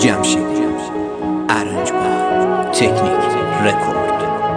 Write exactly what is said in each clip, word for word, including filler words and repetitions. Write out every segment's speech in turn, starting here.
جمشید ارنج با تکنیک رکورد.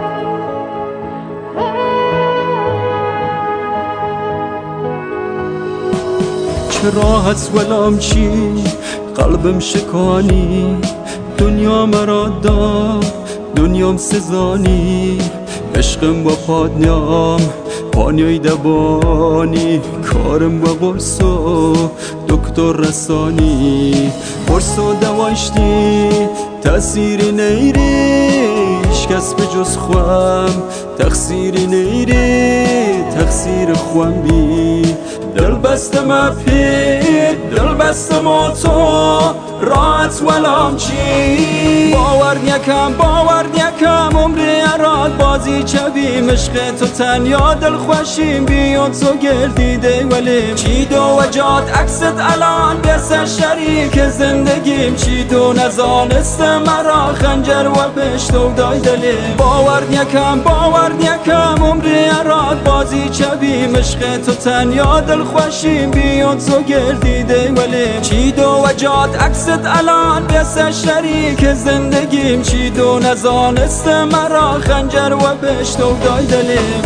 چه راحت ولام چی قلبم شکانی، دنیا مرا داد دنیام سزانی، عشقم با پادنیام پانیای دبانی، کارم با قرص و دکتر رسانی، قرص و دواشتی تأثیری نیریش کس به جز خوام، تقصیری نیری تقصیر خوام بی، دل بستم اپی دل بستم و تو راحت ولام چی، باور یکم باور یکم عمری اراد بازی چوی مشق تو تنیا دل خوشیم بیاد تو گردیده ولیم چی دو وجات عکست الان بس شریک زندگیم چی دو نزانست مرا خنجر و پشتو دای دلیم، باور یکم باور یکم عمری اراد بازی چوی مشق تو تنیا دل خوشیم بیاد تو گردیده ولیم چی دو وجات عکست الان بس شریک زندگیم چی دو نزانست مرا خنجر و پشتو دای دلیم.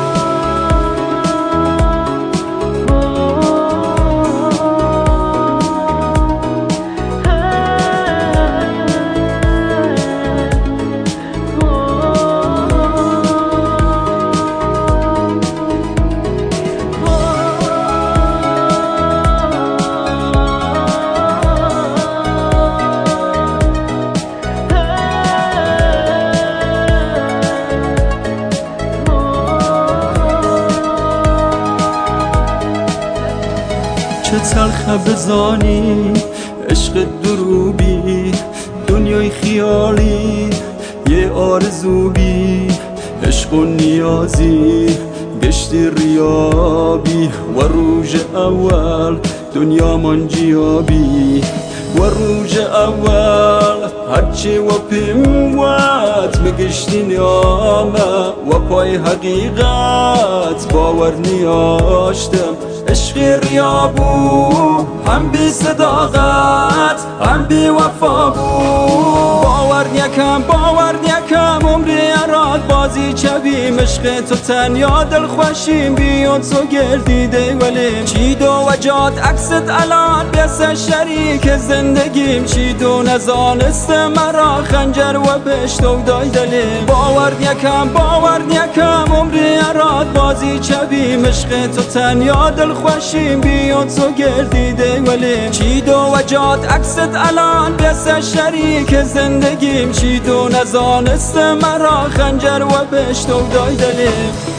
چه تلخه بزانی عشق دروبی، دنیای خیالی یه آرزو بی، عشق و نیازی گشتی ریابی و روژ اول دنیا من جیابی و روژ اول هرچی و پیم وات مگشتی نیامه و پای حقیقت باور نیاشتم، عشق ریابو هم بی صداقت هم بی وفا بود، باور یکم باور یکم عمری اراد بازی چوی مشق تو تنیا دل خوشیم بیاد تو گردیده ولیم چی دو وجات عکست الان بس شریک زندگیم چی دو نزانست مرا خنجر و پشتو دای دلیم، باور یکم باور یکم عمری اراد بازی چوی مشق تو تنیا دل خوشیم بیاد تو گردیده ولیم چی دو وجات عکست الان بس شریک زندگیم چی دو نزانست مرا خنجر و پشتو دای دلیم.